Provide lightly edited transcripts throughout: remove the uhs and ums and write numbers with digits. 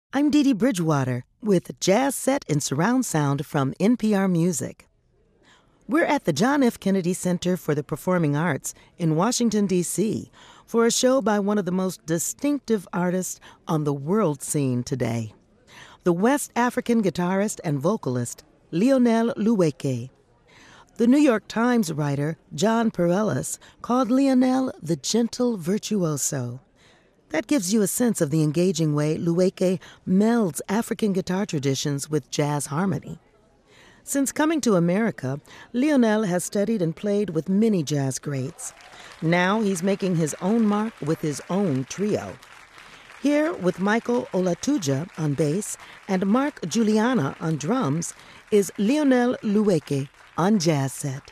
I'm Dee Dee Bridgewater with Jazz Set in Surround Sound from NPR Music. We're at the John F. Kennedy Center for the Performing Arts in Washington, D.C. for a show by one of the most distinctive artists on the world scene today, the West African guitarist and vocalist Lionel Loueke. The New York Times writer John Perellis called Lionel the gentle virtuoso. That gives you a sense of the engaging way Loueke melds African guitar traditions with jazz harmony. Since coming to America, Lionel has studied and played with many jazz greats. Now he's making his own mark with his own trio. Here with Michael Olatuja on bass and Mark Juliana on drums is Lionel Loueke on Jazz Set.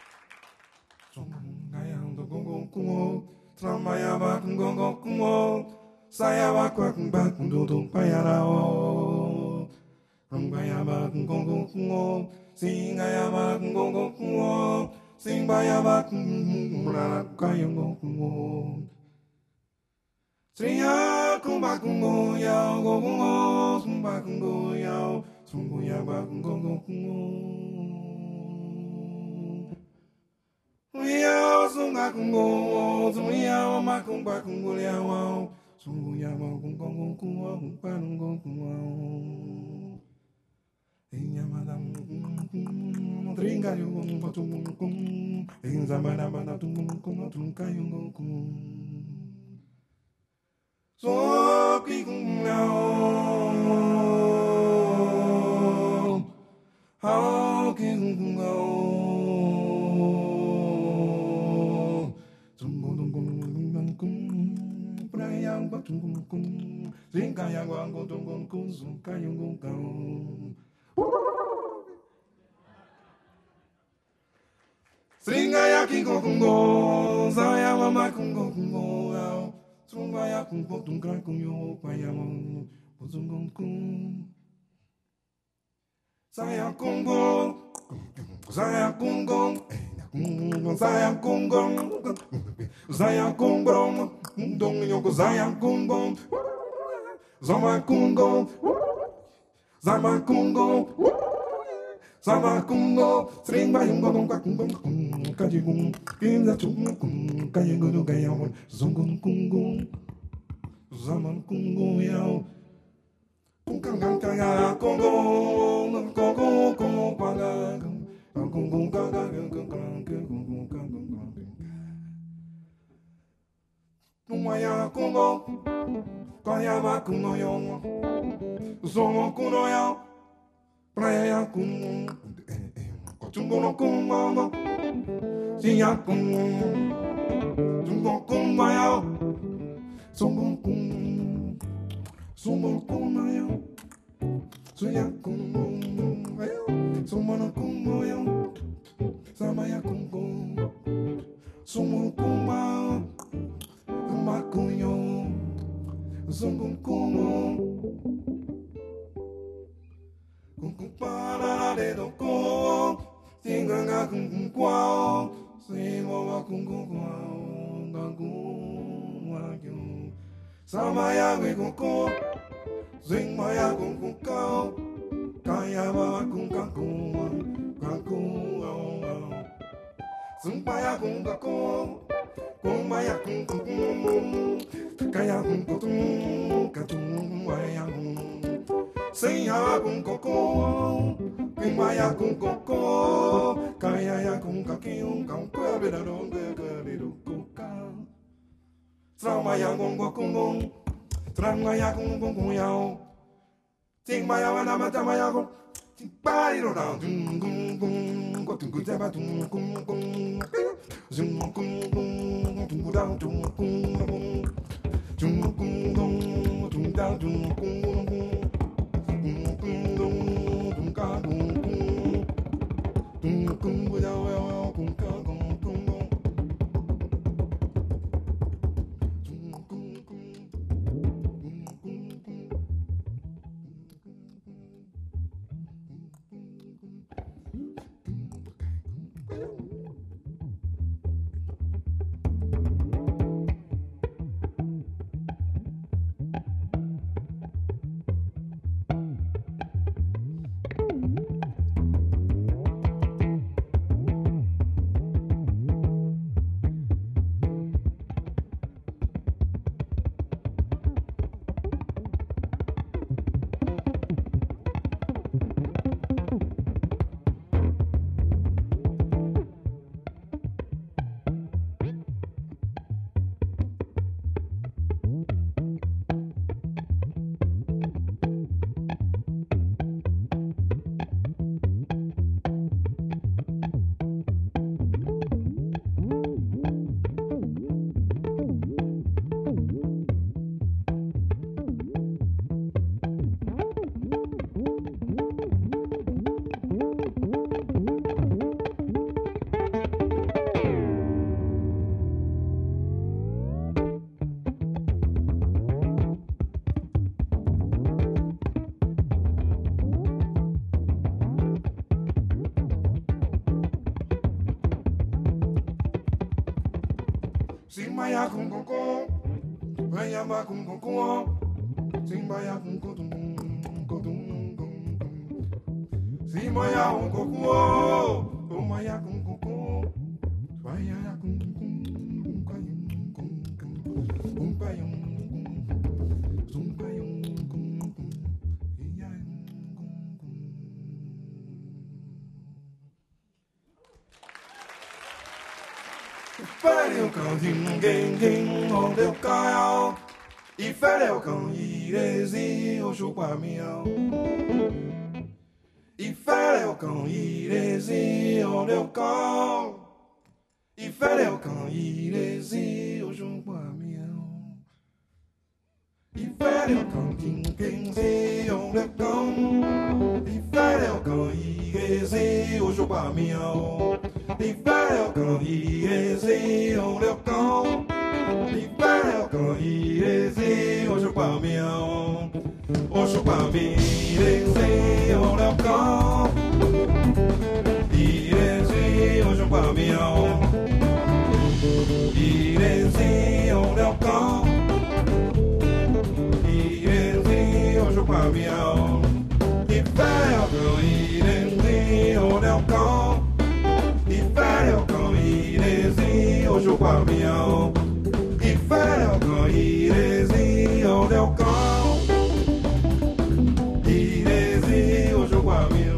Sayaba kwakba kundodo payarao Rumbayaba kungongo kungo Singayaba kungongo kungo Singbayaba kungo Kayongo kungo Sriya kumba kungo yao go kungo Sumba kungo yao Sumbuyaba kungongo kungo Uyao sunga kungo Sumuyao makumba kungo yao Sunguyama kungongo kungo kungo kungo Inyamadam Tringa yung patung kung Inzamana mana tung kung tungka yung kung So kung now How kung now Sumbudung kung Prayang batung kung Singkayang wang tung kung Sungkayong kung Singaya kingo kungo Saya mama kungo kungo Sungaya kungo tungkra kunyo Payang Pusungong kung Saya kungo Saya kungo Saya kungo Saya kungo Dong yoko saya kungo Zama kungo Zama kungo Zama kungo Sring bayong gong kakung Kajigong Kinza chung kung Kajigo gayawan Zongong kungo Zaman kungo yao Kung kaya kungo Kungo kungo pagagang Kungo kagagang Kumaya kungo Kaya ba kungo yong Zomo kuno yao Praya kungo Kochungo no kungo Siya kungo Tungo kungo yao Songo kungo Sumo kungo yao Suya kungo Sumo no kungo yao Samaya kungo Sumo kungo Makunyo Zungun kungo Kungu para de doko Tinganga kungu kwao Simo wa kungu kwao Gangu wagyu Samaya wikoko Zingmaya kungu kao Kaya wa kunga kunga Gangu Zumpaya kunga ko Kumaya kungu Kaya kungu Katung waya Saya kungu Kumaya kungu Kaya ya kunga kiung Kang kwabida donga Kabidu kuka Traumaya kungu kungu Traumaya kungu kungu yao Tingmaya wana matamaya kungu Body down, dum dum dum, go to good jabba dum dum dum, zoom dum dum dum down dum dum dum dum dum dum down dum dum dum dum ka dum dum dum go down dum ka dum Simbaya kum kum kum, bayama kum kum kum, simbaya kum kum kum kum kum kum, simbaya kum kum kum, umaya kum kum kum, bayaya kum kum kum, kayum kum kum, umpayum kum, sumpayum kum kum, iyayum kum kum. Fallait quand une gang on le caillou, il fallait quand il réside au jour pas mieux. Il fallait quand il réside on le caillou, il fallait quand il réside au jour pas mieux. Il fallait quand une gang on le caillou, il fallait quand il réside au jour pas mieux. Il fallait quand il réside on le camp. Il fallait quand il réside au jour pas bien. Au jour pas bien, il réside on le camp. Il réside au jour pas bien. Il réside on le camp. Il réside au jour pas bien. Il fallait quand il réside on le camp. Il fallait quand il réside au jour pas bien. Il fallait quand il réside au camp. Il réside au jour pas bien.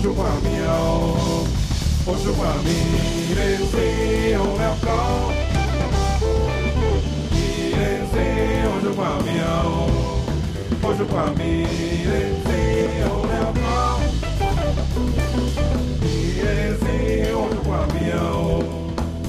hoje com a minha hoje com a minha o meu cão hoje com a minha hoje com a minha o meu cão hoje com a minha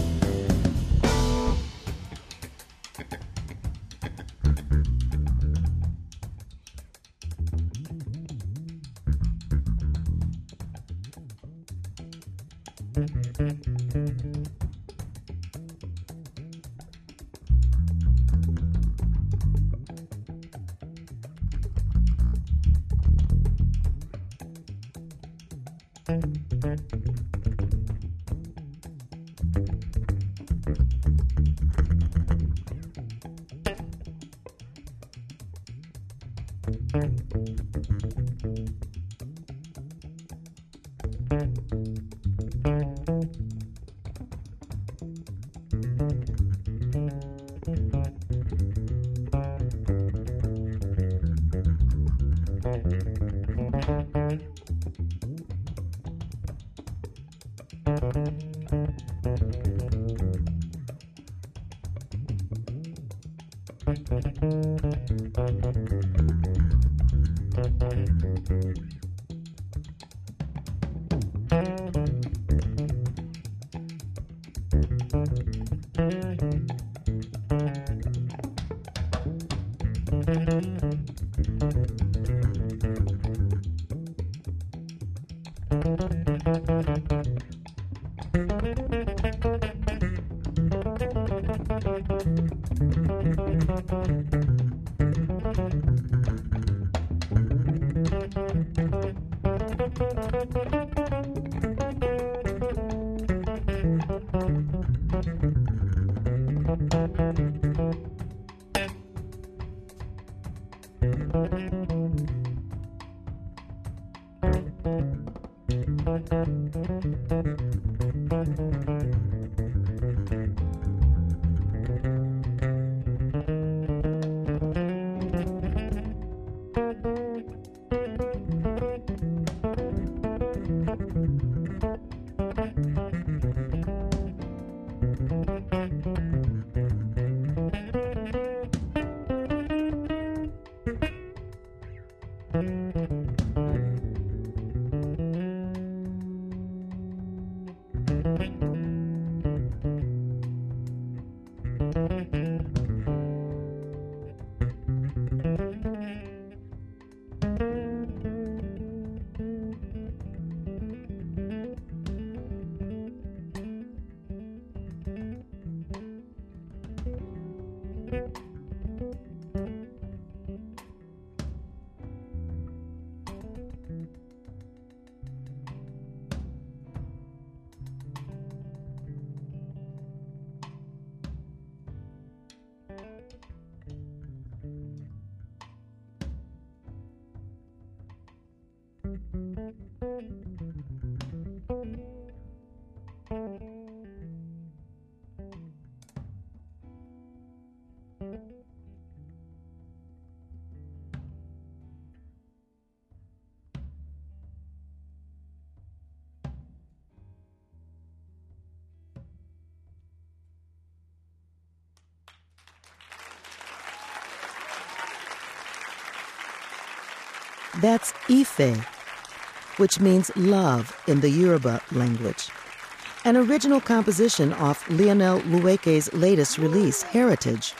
That's Ife, which means love in the Yoruba language. An original composition off Lionel Lueke's latest release, Heritage.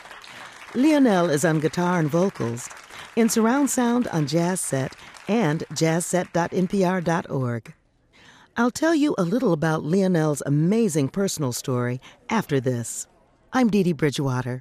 Lionel is on guitar and vocals, in surround sound on Jazz Set and jazzset.npr.org. I'll tell you a little about Lionel's amazing personal story after this. I'm Dee Dee Bridgewater.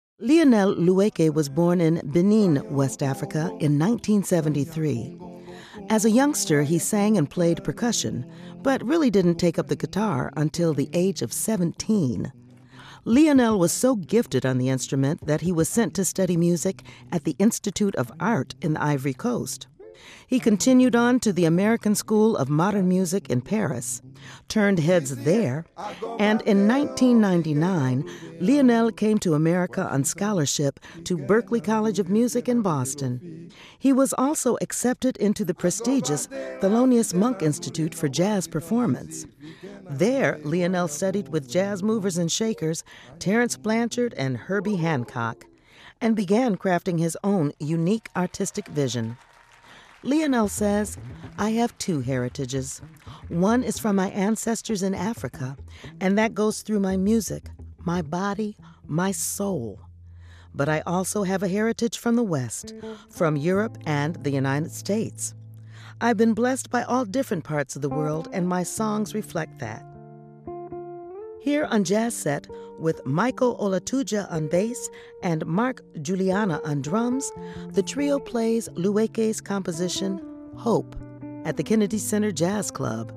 Lionel Lueke was born in Benin, West Africa in 1973. As a youngster, he sang and played percussion, but really didn't take up the guitar until the age of 17. Lionel was so gifted on the instrument that he was sent to study music at the Institute of Art in the Ivory Coast. He continued on to the American School of Modern Music in Paris, turned heads there, and in 1999, Lionel came to America on scholarship to Berklee College of Music in Boston. He was also accepted into the prestigious Thelonious Monk Institute for Jazz Performance. There, Lionel studied with jazz movers and shakers Terence Blanchard and Herbie Hancock, and began crafting his own unique artistic vision. Lionel says, "I have two heritages. One is from my ancestors in Africa, and that goes through my music, my body, my soul. But I also have a heritage from the West, from Europe and the United States. I've been blessed by all different parts of the world, and my songs reflect that." Here on Jazz Set, with Michael Olatuja on bass and Mark Juliana on drums, the trio plays Lueke's composition, Hope, at the Kennedy Center Jazz Club.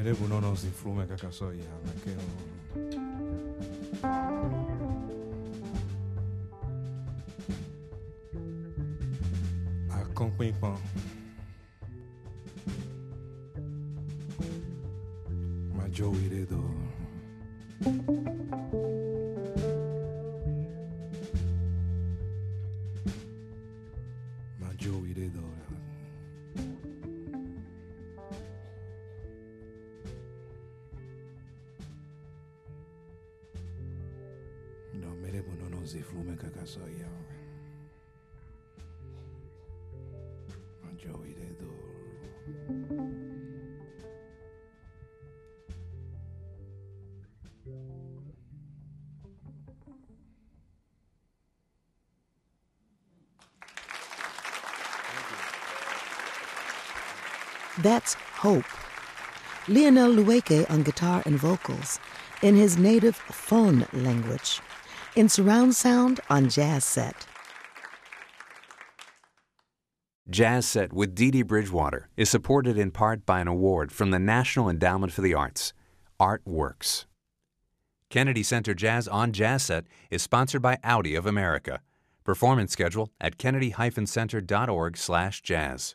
mere bunono si flume kakaso ya make a company pon ma Joey Redo ma Joey Redo no mere bunono si flume kakaso ya ma Joey Redo. That's Hope. Lionel Lueke on guitar and vocals in his native Fon language, in surround sound on Jazz Set. Jazz Set with Dee Dee Bridgewater is supported in part by an award from the National Endowment for the Arts, Artworks. Kennedy Center Jazz on Jazz Set is sponsored by Audi of America. Performance schedule at kennedy-center.org/jazz.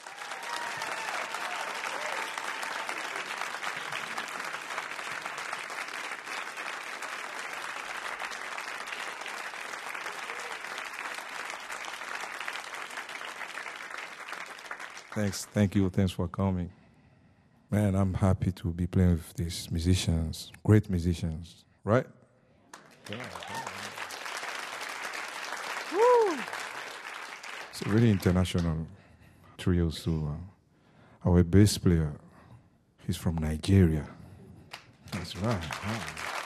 Thank you. Thanks for coming. Man, I'm happy to be playing with these musicians, great musicians, right? Yeah. Woo! It's a really international trio. So, our bass player, he's from Nigeria. That's right. Wow.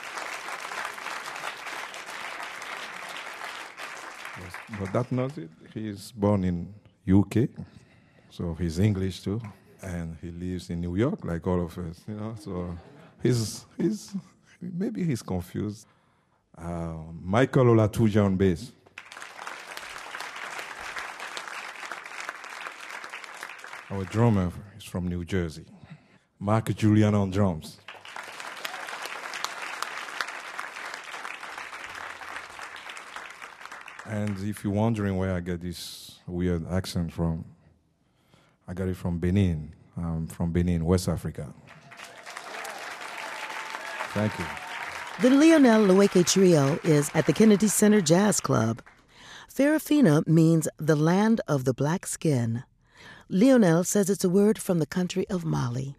But that's not it. He's born in UK. So he's English too, and he lives in New York like all of us, you know. So maybe he's confused. Michael Olatuja on bass. Our drummer is from New Jersey. Mark Julian on drums. And if you're wondering where I get this weird accent from, I got it from Benin. I'm from Benin, West Africa. Thank you. The Lionel Lueke Trio is at the Kennedy Center Jazz Club. Farafina means the land of the black skin. Lionel says it's a word from the country of Mali.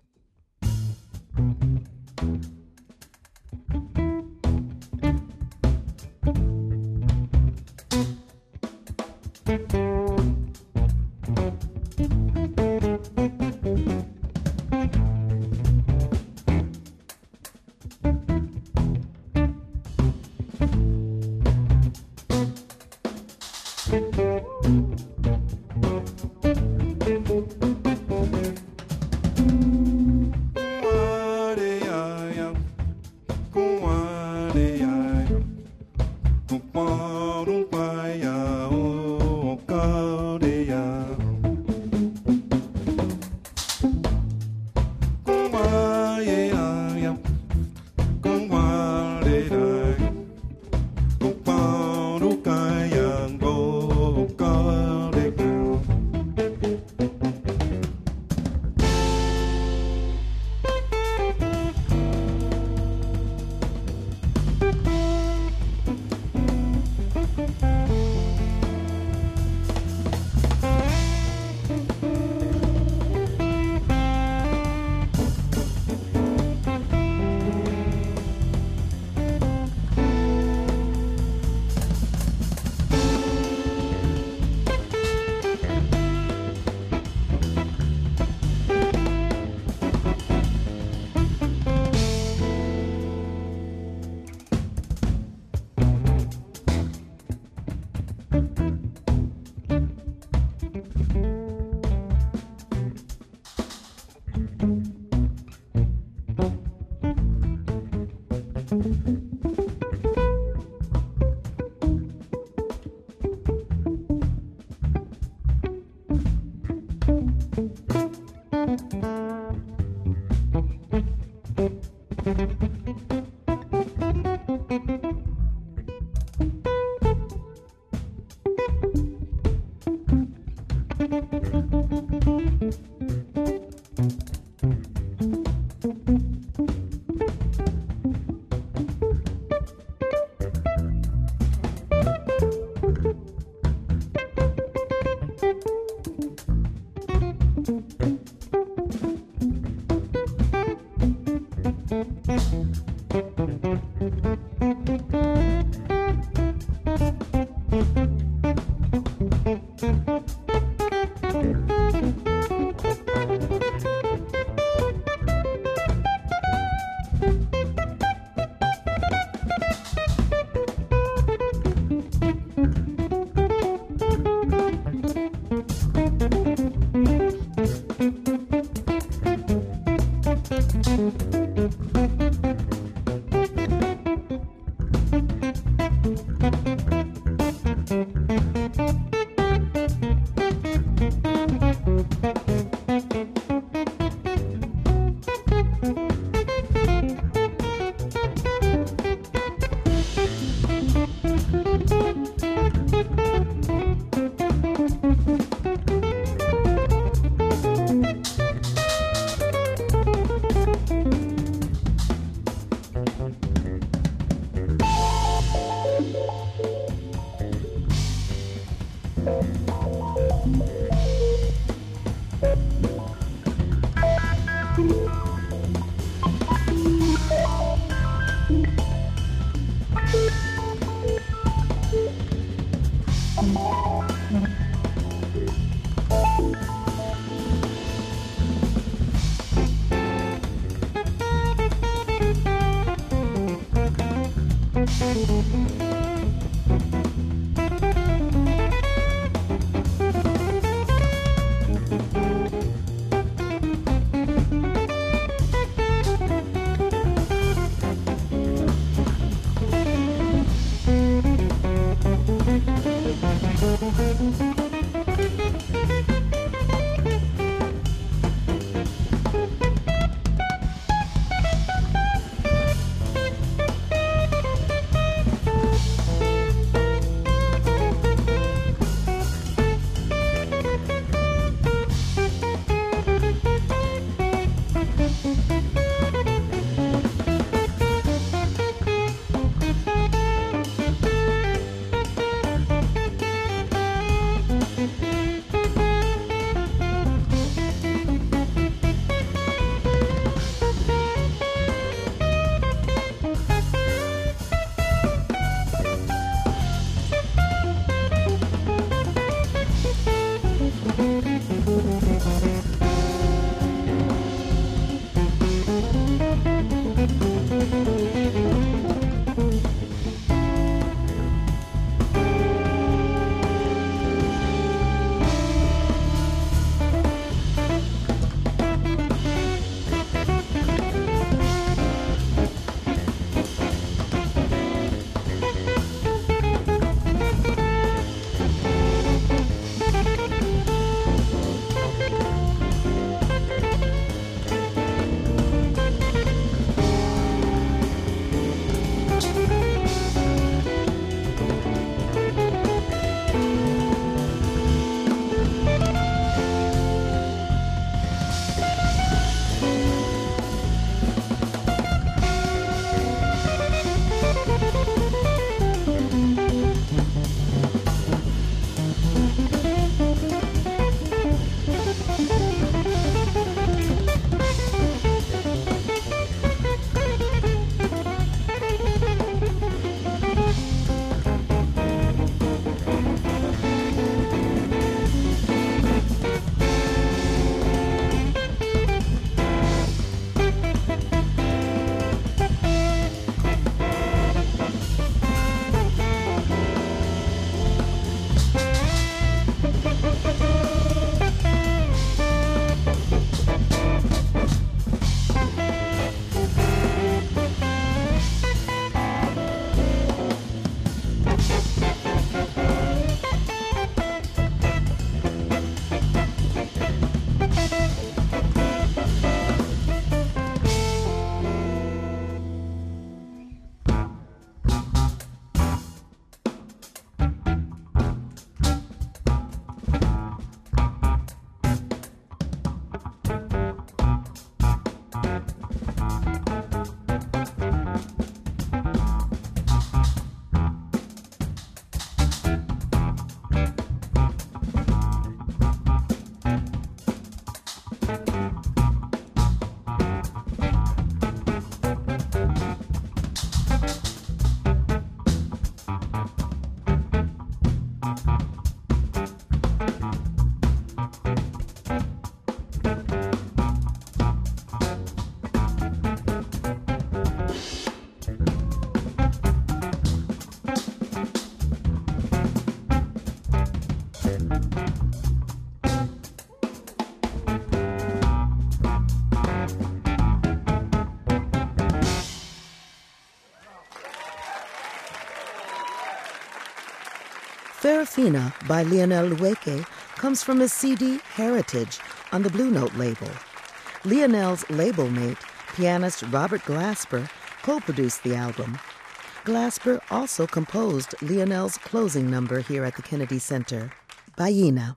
Farafina by Lionel Lueke comes from his CD Heritage on the Blue Note label. Lionel's label mate, pianist Robert Glasper, co-produced the album. Glasper also composed Lionel's closing number here at the Kennedy Center, Ballina.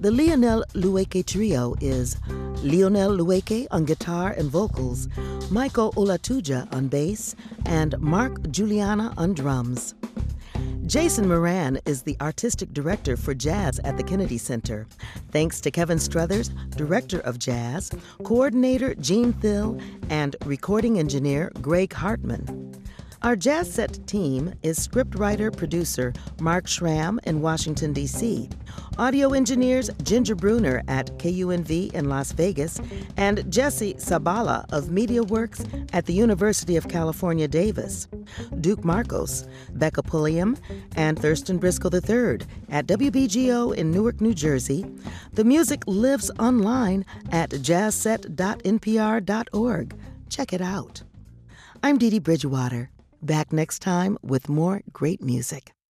The Lionel Lueke Trio is Lionel Lueke on guitar and vocals, Michael Olatuja on bass, and Mark Juliana on drums. Jason Moran is the artistic director for jazz at the Kennedy Center. Thanks to Kevin Struthers, director of jazz, coordinator Gene Thill, and recording engineer Greg Hartman. Our Jazz Set team is scriptwriter-producer Mark Schramm in Washington, D.C., audio engineers Ginger Bruner at KUNV in Las Vegas, and Jesse Sabala of MediaWorks at the University of California, Davis, Duke Marcos, Becca Pulliam, and Thurston Briscoe III at WBGO in Newark, New Jersey. The music lives online at jazzset.npr.org. Check it out. I'm Dee Dee Bridgewater. Back next time with more great music.